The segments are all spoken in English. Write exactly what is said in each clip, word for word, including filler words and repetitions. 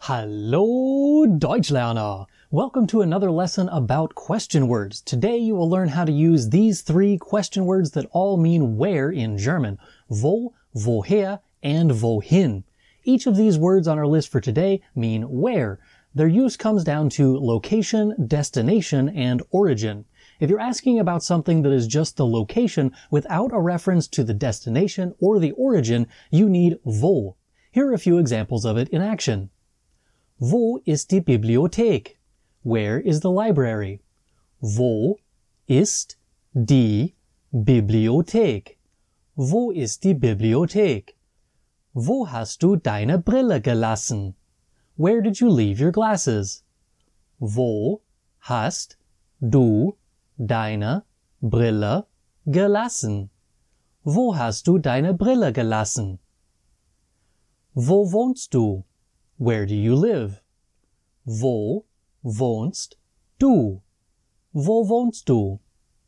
Hallo Deutschlerner! Welcome to another lesson about question words. Today you will learn how to use these three question words that all mean where in German. Wo, woher, and wohin. Each of these words on our list for today mean where. Their use comes down to location, destination, and origin. If you're asking about something that is just the location without a reference to the destination or the origin, you need wo. Here are a few examples of it in action. Wo ist die Bibliothek? Where is the library? Wo ist die Bibliothek? Wo ist die Bibliothek? Wo hast du deine Brille gelassen? Where did you leave your glasses? Wo hast du deine Brille gelassen? Wo hast du deine Brille gelassen? Wo wohnst du? Where do you live? Wo wohnst du? Wo wohnst du?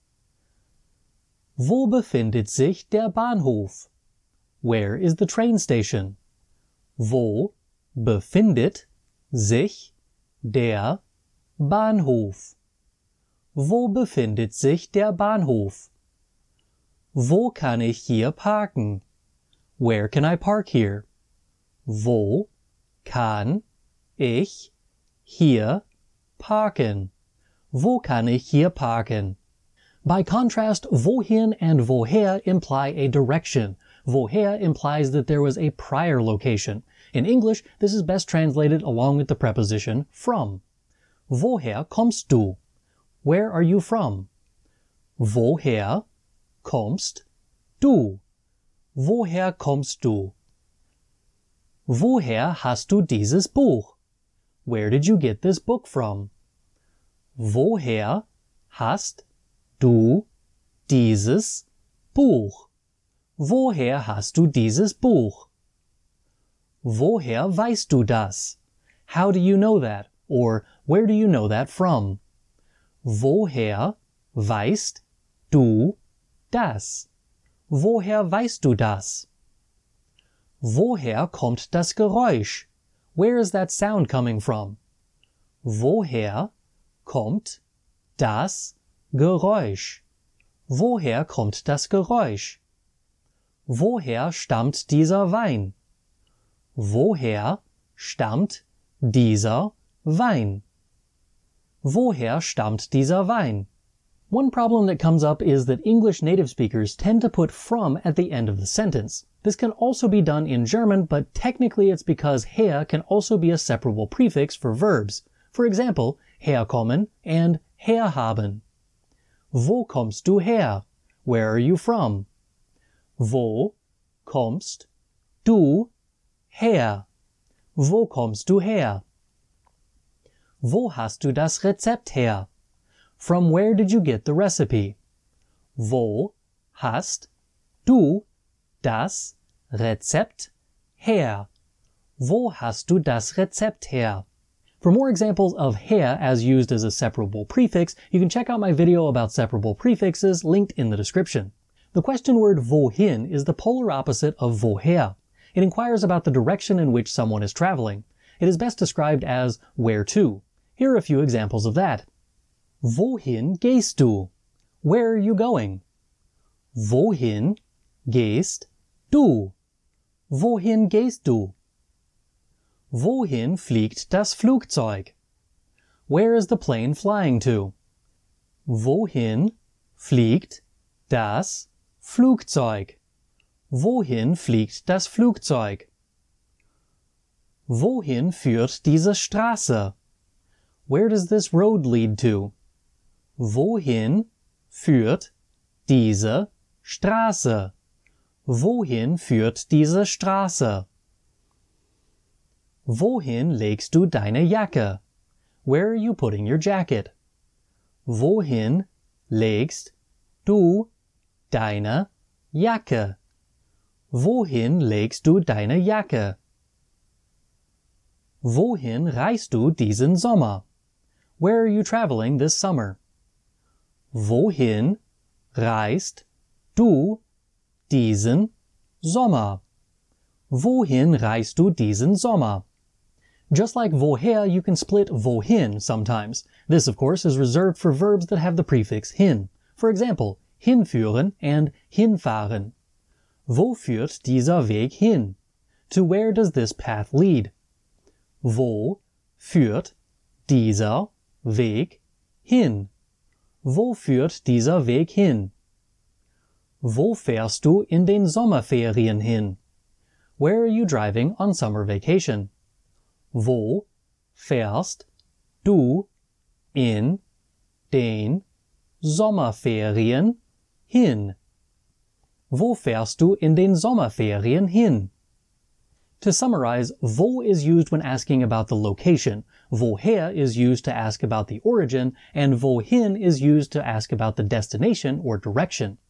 Wo befindet sich der Bahnhof? Where is the train station? Wo befindet sich der Bahnhof? Wo befindet sich der Bahnhof? Wo kann ich hier parken? Where can I park here? Wo kann ich hier parken? Wo kann ich hier parken? By contrast, wohin and woher imply a direction. Woher implies that there was a prior location. In English, this is best translated along with the preposition from. Woher kommst du? Where are you from? Woher kommst du? Woher kommst du? Woher hast du dieses Buch? Where did you get this book from? Woher hast du dieses Buch? Woher hast du dieses Buch? Woher weißt du das? How do you know that? Or where do you know that from? Woher weißt du das? Woher weißt du das? Woher kommt das Geräusch? Where is that sound coming from? Woher kommt das Geräusch? Woher kommt das Geräusch? Woher stammt dieser Wein? Woher stammt dieser Wein? Woher stammt dieser Wein? One problem that comes up is that English native speakers tend to put from at the end of the sentence. This can also be done in German, but technically it's because her can also be a separable prefix for verbs. For example, herkommen and herhaben. Wo kommst du her? Where are you from? Wo kommst du her? Wo kommst du her? Wo hast du das Rezept her? From where did you get the recipe? Wo hast du das Rezept her? Wo hast du das Rezept her? For more examples of her as used as a separable prefix, you can check out my video about separable prefixes linked in the description. The question word wohin is the polar opposite of woher. It inquires about the direction in which someone is traveling. It is best described as where to. Here are a few examples of that. Wohin gehst du? Where are you going? Wohin gehst du? Wohin gehst du? Wohin fliegt das Flugzeug? Where is the plane flying to? Wohin fliegt das Flugzeug? Wohin fliegt das Flugzeug? Wohin führt diese Straße? Where does this road lead to? Wohin führt diese Straße? Wohin führt diese Straße? Wohin legst du deine Jacke? Where are you putting your jacket? Wohin legst du deine Jacke? Wohin legst du deine Jacke? Wohin reist du diesen Sommer? Where are you traveling this summer? Wohin reist du diesen Sommer? Wohin reist du diesen Sommer? Just like woher, you can split wohin sometimes. This, of course, is reserved for verbs that have the prefix hin. For example, hinführen and hinfahren. Wo führt dieser Weg hin? To where does this path lead? Wo führt dieser Weg hin? Wo führt dieser Weg hin? Wo fährst du in den Sommerferien hin? Where are you driving on summer vacation? Wo fährst du in den Sommerferien hin? Wo fährst du in den Sommerferien hin? To summarize, wo is used when asking about the location, woher is used to ask about the origin, and wohin is used to ask about the destination or direction.